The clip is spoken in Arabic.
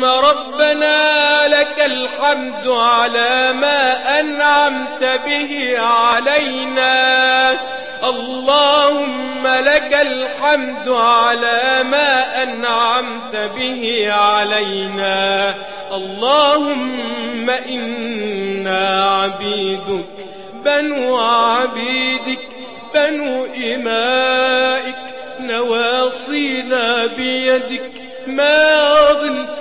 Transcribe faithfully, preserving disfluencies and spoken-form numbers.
اللهم ربنا لك الحمد على ما أنعمت به علينا اللهم لك الحمد على ما أنعمت به علينا اللهم إنا عبيدك بنو عبيدك بنو إمائك نواصينا بيدك ما